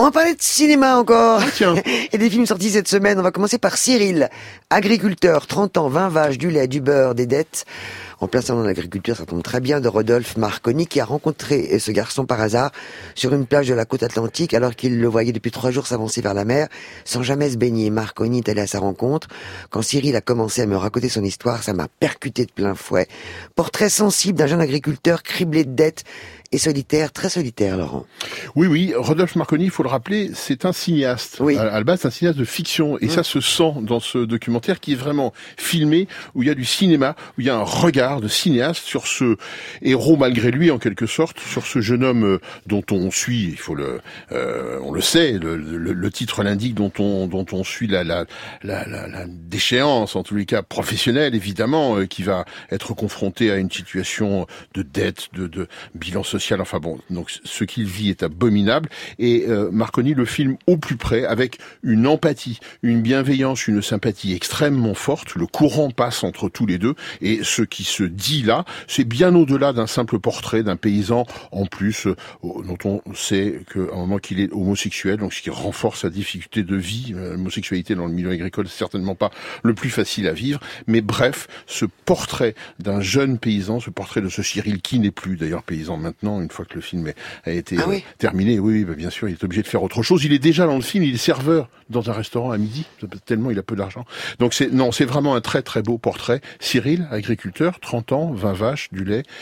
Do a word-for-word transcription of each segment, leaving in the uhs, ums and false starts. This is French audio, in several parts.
va parler de cinéma encore. Ah, tiens. Et des films sortis cette semaine. On va commencer par Cyril, agriculteur, trente ans, vingt vaches, du lait, du beurre, des dettes. En plein salon de l'agriculture, ça tombe très bien, de Rodolphe Marconi, qui a rencontré ce garçon par hasard sur une plage de la côte atlantique, alors qu'il le voyait depuis trois jours s'avancer vers la mer, sans jamais se baigner. Marconi est allé à sa rencontre. Quand Cyril a commencé à me raconter son histoire, ça m'a percuté de plein fouet. Portrait sensible d'un jeune agriculteur criblé de dettes et solitaire, très solitaire, Laurent. Oui, oui, Rodolphe Marconi, il faut le rappeler, c'est un cinéaste. Oui. À, à la base, c'est un cinéaste de fiction. Et mmh. ça se sent dans ce documentaire qui est vraiment filmé, où il y a du cinéma, où il y a un regard de cinéaste sur ce héros malgré lui, en quelque sorte, sur ce jeune homme euh, dont on suit, il faut le, euh, on le sait, le, le, le titre l'indique, dont on, dont on suit la, la, la, la, la déchéance, en tous les cas professionnelle, évidemment, euh, qui va être confronté à une situation de dette, de, de bilan social. Enfin bon, donc ce qu'il vit est abominable et euh, Marconi le filme au plus près avec une empathie, une bienveillance, une sympathie extrêmement forte. Le courant passe entre tous les deux et ce qui se dit là, c'est bien au-delà d'un simple portrait d'un paysan en plus euh, dont on sait qu'à un moment qu'il est homosexuel, donc ce qui renforce sa difficulté de vie. L'homosexualité dans le milieu agricole, c'est certainement pas le plus facile à vivre. Mais bref, ce portrait d'un jeune paysan, ce portrait de ce Cyril qui n'est plus d'ailleurs paysan maintenant, une fois que le film a été ah oui. euh, terminé. Oui, oui bah bien sûr, il est obligé de faire autre chose. Il est déjà dans le film, il est serveur dans un restaurant à midi, tellement il a peu d'argent. Donc c'est non, c'est vraiment un très très beau portrait. Cyril, agriculteur, trente ans, vingt vaches, du lait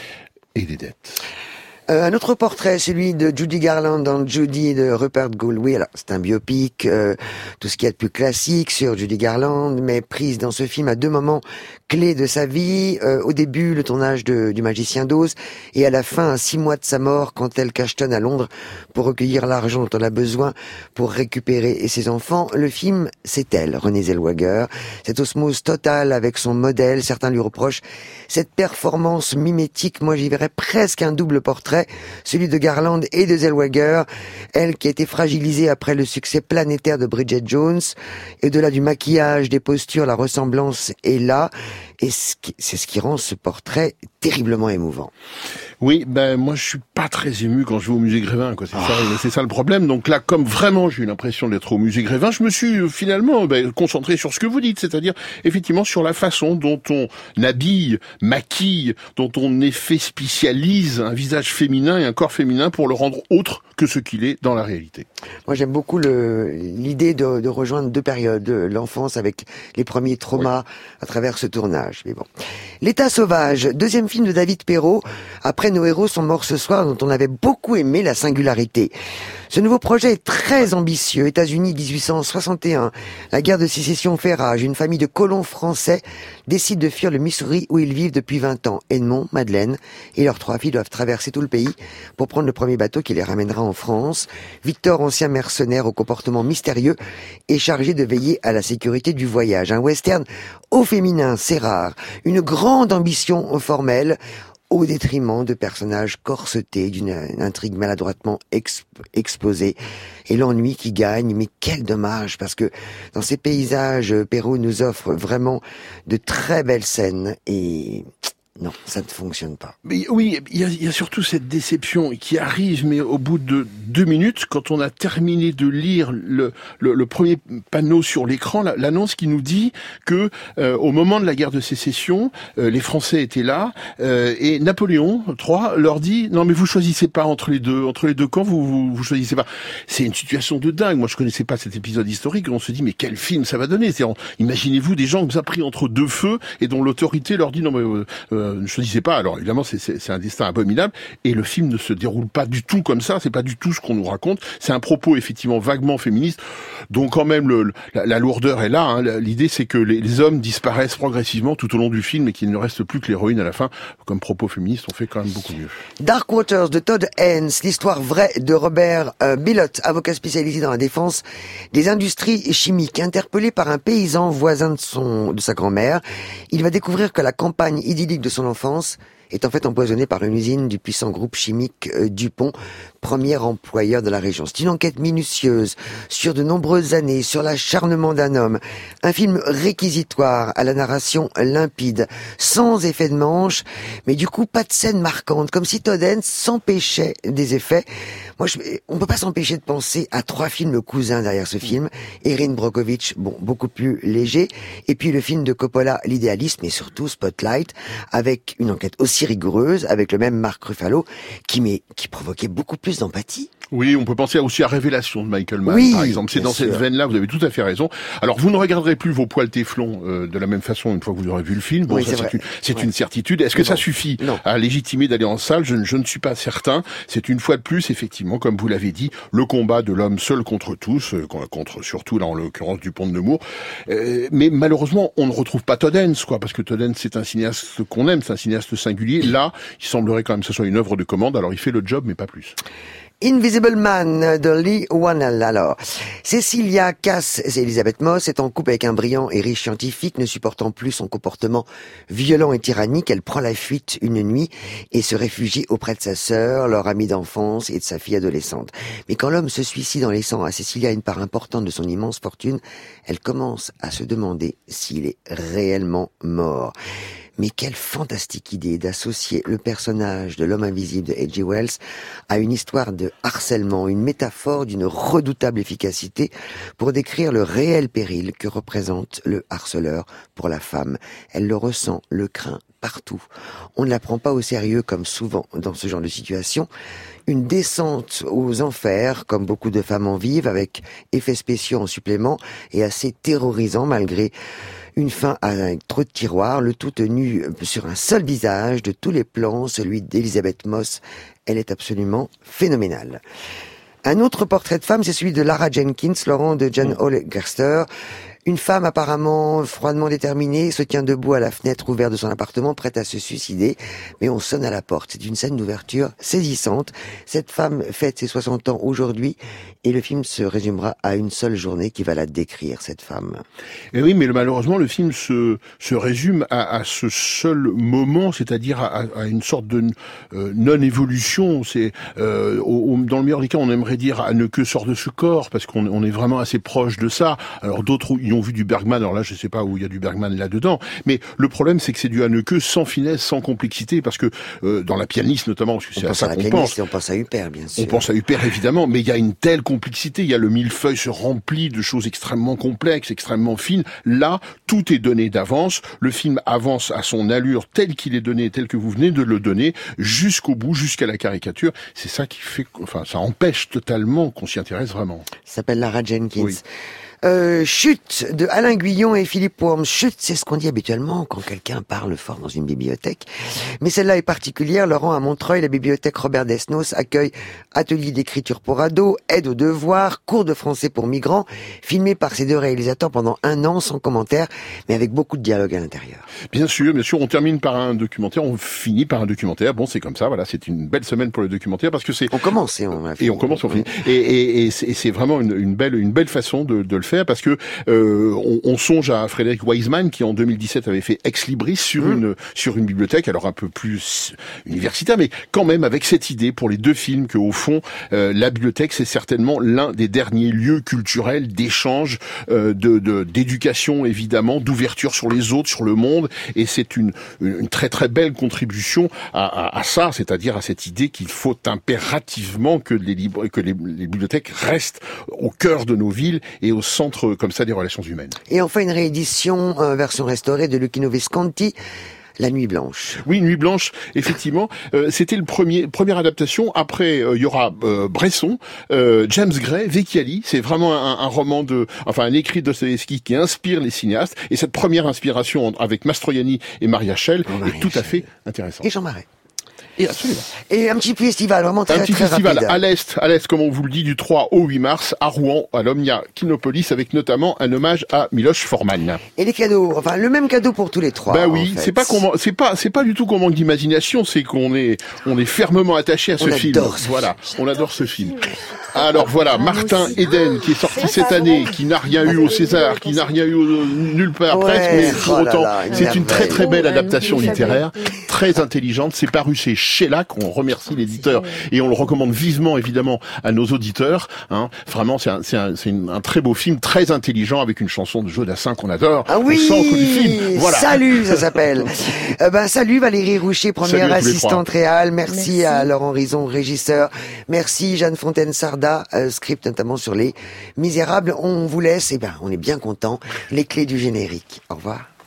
et des dettes. Euh, un autre portrait, celui de Judy Garland dans Judy de Rupert Gould. Oui, alors c'est un biopic, euh, tout ce qu'il y a de plus classique sur Judy Garland, mais prise dans ce film à deux moments clés de sa vie. Euh, au début, le tournage de, du Magicien d'Oz, et à la fin, à six mois de sa mort, quand elle cachetonne à Londres pour recueillir l'argent dont elle a besoin pour récupérer ses enfants. Le film, c'est elle, Renée Zellweger. Cette osmose totale avec son modèle, certains lui reprochent cette performance mimétique. Moi, j'y verrais presque un double portrait, celui de Garland et de Zellweger, elle qui a été fragilisée après le succès planétaire de Bridget Jones, et au-delà du maquillage, des postures, la ressemblance est là, et c'est ce qui rend ce portrait terriblement émouvant. Oui, ben moi je suis pas très ému quand je vais au musée Grévin, quoi. C'est oh. ça, c'est ça le problème. Donc là, comme vraiment j'ai eu l'impression d'être au musée Grévin, je me suis finalement ben, concentré sur ce que vous dites, c'est-à-dire effectivement sur la façon dont on habille, maquille, dont on effet spécialise un visage féminin et un corps féminin pour le rendre autre que ce qu'il est dans la réalité. Moi j'aime beaucoup le, l'idée de, de rejoindre deux périodes, l'enfance avec les premiers traumas oui. à travers ce tournage. Mais bon, L'État sauvage, deuxième film de David Perrault. Après, nos héros sont morts ce soir, dont on avait beaucoup aimé la singularité. Ce nouveau projet est très ambitieux. États-Unis dix-huit cent soixante et un. La guerre de sécession fait rage. Une famille de colons français décide de fuir le Missouri où ils vivent depuis vingt ans. Edmond, Madeleine et leurs trois filles doivent traverser tout le pays pour prendre le premier bateau qui les ramènera en France. Victor, ancien mercenaire au comportement mystérieux, est chargé de veiller à la sécurité du voyage. Un western au féminin, c'est rare. Une grande ambition formelle, au détriment de personnages corsetés, d'une intrigue maladroitement exp- exposée, et l'ennui qui gagne. Mais quel dommage, parce que dans ces paysages, Perrault nous offre vraiment de très belles scènes, et non, ça ne fonctionne pas. Mais oui, il y a, il y a surtout cette déception qui arrive, mais au bout de deux minutes, quand on a terminé de lire le, le, le premier panneau sur l'écran, l'annonce qui nous dit que euh, au moment de la guerre de sécession, euh, les Français étaient là, euh, et Napoléon trois leur dit non mais vous choisissez pas entre les deux, entre les deux camps, vous vous, vous choisissez pas. C'est une situation de dingue. Moi je connaissais pas cet épisode historique. On se dit mais quel film ça va donner. C'est, imaginez-vous des gens comme ça pris entre deux feux et dont l'autorité leur dit non mais euh, euh, ne choisissez pas. Alors évidemment c'est, c'est, c'est un destin abominable et le film ne se déroule pas du tout comme ça. C'est pas du tout ce qu'on nous raconte. C'est un propos effectivement vaguement féministe. Donc quand même le, la, la lourdeur est là. Hein. L'idée c'est que les, les hommes disparaissent progressivement tout au long du film et qu'il ne reste plus que l'héroïne à la fin. Comme propos féministe, on fait quand même beaucoup mieux. Dark Waters de Todd Haynes, l'histoire vraie de Robert euh, Bilott, avocat spécialisé dans la défense des industries chimiques. Interpellé par un paysan voisin de son de sa grand-mère, il va découvrir que la campagne idyllique de son enfance est en fait empoisonné par une usine du puissant groupe chimique euh, DuPont, premier employeur de la région. C'est une enquête minutieuse sur de nombreuses années, sur l'acharnement d'un homme. Un film réquisitoire à la narration limpide, sans effet de manche, mais du coup pas de scène marquante, comme si Todd Haynes s'empêchait des effets. Moi, je, on peut pas s'empêcher de penser à trois films cousins derrière ce film. Erin Brockovich, bon, beaucoup plus léger, et puis le film de Coppola, L'Idéaliste, mais surtout Spotlight, avec une enquête aussi rigoureuse, avec le même Mark Ruffalo, qui, mais, qui provoquait beaucoup plus d'empathie. Oui, on peut penser aussi à Révélation de Michael Mann, oui, par exemple. C'est dans sûr. cette veine-là, vous avez tout à fait raison. Alors, vous ne regarderez plus vos poils téflon euh, de la même façon une fois que vous aurez vu le film. Bon, oui, ça, c'est, c'est, une, c'est ouais. une certitude. Est-ce que non. ça suffit non. à légitimer d'aller en salle? je, je ne suis pas certain. C'est une fois de plus, effectivement, comme vous l'avez dit, le combat de l'homme seul contre tous, euh, contre surtout, là, en l'occurrence, Dupont de Nemours. Euh, mais malheureusement, on ne retrouve pas Todd Haynes, quoi, parce que Todd Haynes, c'est un cinéaste qu'on aime, c'est un cinéaste singulier. Là, il semblerait quand même que ce soit une œuvre de commande. Alors, il fait le job, mais pas plus. Invisible Man de Lee Whannell. Alors, Cecilia Cass et Elisabeth Moss est en couple avec un brillant et riche scientifique, ne supportant plus son comportement violent et tyrannique. Elle prend la fuite une nuit et se réfugie auprès de sa sœur, leur amie d'enfance et de sa fille adolescente. Mais quand l'homme se suicide en laissant à Cecilia une part importante de son immense fortune, elle commence à se demander s'il est réellement mort. Mais quelle fantastique idée d'associer le personnage de l'homme invisible de H G Wells à une histoire de harcèlement, une métaphore d'une redoutable efficacité pour décrire le réel péril que représente le harceleur pour la femme. Elle le ressent, le craint partout. On ne la prend pas au sérieux comme souvent dans ce genre de situation. Une descente aux enfers, comme beaucoup de femmes en vivent, avec effets spéciaux en supplément et assez terrorisant malgré une fin avec trop de tiroirs, le tout tenu sur un seul visage de tous les plans, celui d'Elisabeth Moss. Elle est absolument phénoménale. Un autre portrait de femme, c'est celui de Lara Jenkins, Laurent de John Holgerster. Une femme apparemment froidement déterminée se tient debout à la fenêtre ouverte de son appartement, prête à se suicider, mais on sonne à la porte. C'est une scène d'ouverture saisissante. Cette femme fête ses soixante ans aujourd'hui et le film se résumera à une seule journée qui va la décrire, cette femme. Et oui, mais malheureusement, le film se, se résume à, à ce seul moment, c'est-à-dire à, à une sorte de euh, non-évolution. C'est euh, au, dans le meilleur des cas, on aimerait dire à ne que sort de ce corps, parce qu'on on est vraiment assez proche de ça. Alors d'autres ils ont vu du Bergman, alors là je sais pas où il y a du Bergman là-dedans, mais le problème c'est que c'est du Haneke sans finesse, sans complexité, parce que euh, dans La Pianiste notamment, parce que c'est à ça qu'on pense. Et on pense à Huppert, bien sûr. On pense à Huppert évidemment, mais il y a une telle complexité, il y a le millefeuille se remplit de choses extrêmement complexes, extrêmement fines. Là, tout est donné d'avance, le film avance à son allure tel qu'il est donné, tel que vous venez de le donner, jusqu'au bout, jusqu'à la caricature. C'est ça qui fait, enfin ça empêche totalement qu'on s'y intéresse vraiment. Ça s'appelle Lara Jenkins. Oui. Euh, Chute de Alain Guillon et Philippe Worms. Chute, c'est ce qu'on dit habituellement quand quelqu'un parle fort dans une bibliothèque. Mais celle-là est particulière. Laurent, à Montreuil, la bibliothèque Robert Desnos accueille atelier d'écriture pour ados, aide aux devoirs, cours de français pour migrants, filmé par ces deux réalisateurs pendant un an sans commentaire, mais avec beaucoup de dialogue à l'intérieur. Bien sûr, bien sûr. On termine par un documentaire, on finit par un documentaire. Bon, c'est comme ça. Voilà, c'est une belle semaine pour le documentaire parce que c'est. On commence et on a fini. Et on commence, on finit. Et, et, et, c'est, et c'est vraiment une, une belle, une belle façon de, de le faire parce que euh, on, on songe à Frédéric Wiseman qui en deux mille dix-sept avait fait Ex Libris sur mmh. une sur une bibliothèque, alors un peu plus universitaire, mais quand même avec cette idée pour les deux films que au fond euh, la bibliothèque c'est certainement l'un des derniers lieux culturels d'échange, euh, de, de d'éducation évidemment, d'ouverture sur les autres, sur le monde, et c'est une une très très belle contribution à, à, à ça, c'est-à-dire à cette idée qu'il faut impérativement que les libres que les, les bibliothèques restent au cœur de nos villes et au centre comme ça des relations humaines. Et enfin une réédition, euh, version restaurée de Luchino Visconti, La Nuit Blanche. Oui, Nuit Blanche, effectivement. Euh, c'était le premier première adaptation. Après, euh, il y aura euh, Bresson, euh, James Gray, Vecchiali. C'est vraiment un, un roman de, enfin un écrit de Dostoïevski qui inspire les cinéastes. Et cette première inspiration avec Mastroianni et Maria Schell est tout à fait intéressante. Et Jean Marais. Et absolument. Et un petit festival, vraiment très, un petit très festival rapide. à l'Est, à l'Est, comme on vous le dit, du trois au huit mars, à Rouen, à l'Omnia Kinopolis, avec notamment un hommage à Miloš Forman. Et les cadeaux, enfin, le même cadeau pour tous les trois. Bah oui, en fait. c'est pas qu'on, man- c'est pas, c'est pas du tout qu'on manque d'imagination, c'est qu'on est, on est fermement attaché à ce On film. adore ce Voilà, on adore ce film. Alors voilà, Martin Eden, qui est sorti cette année, qui n'a rien eu au César, qui n'a rien eu au- nulle part Ouais, presque, mais pour oh là autant, là, une c'est une très merveille. très belle adaptation Oui, littéraire, très intelligente. C'est paru chez Sheila, qu'on remercie l'éditeur et on le recommande vivement évidemment à nos auditeurs. Hein. Vraiment, c'est un, c'est un, c'est une- un très beau film, très intelligent, avec une chanson de Jodassin qu'on adore. Ah oui, au centre du film. Voilà. Salut, ça s'appelle. euh, ben, salut Valérie Roucher, première Salut à tous les assistante réelle. Merci, Merci. à Laurent Rison, régisseur. Merci Jeanne Fontaine-Sarda, euh, script notamment sur Les Misérables. On vous laisse, et ben, on est bien content. Les clés du générique. Au revoir.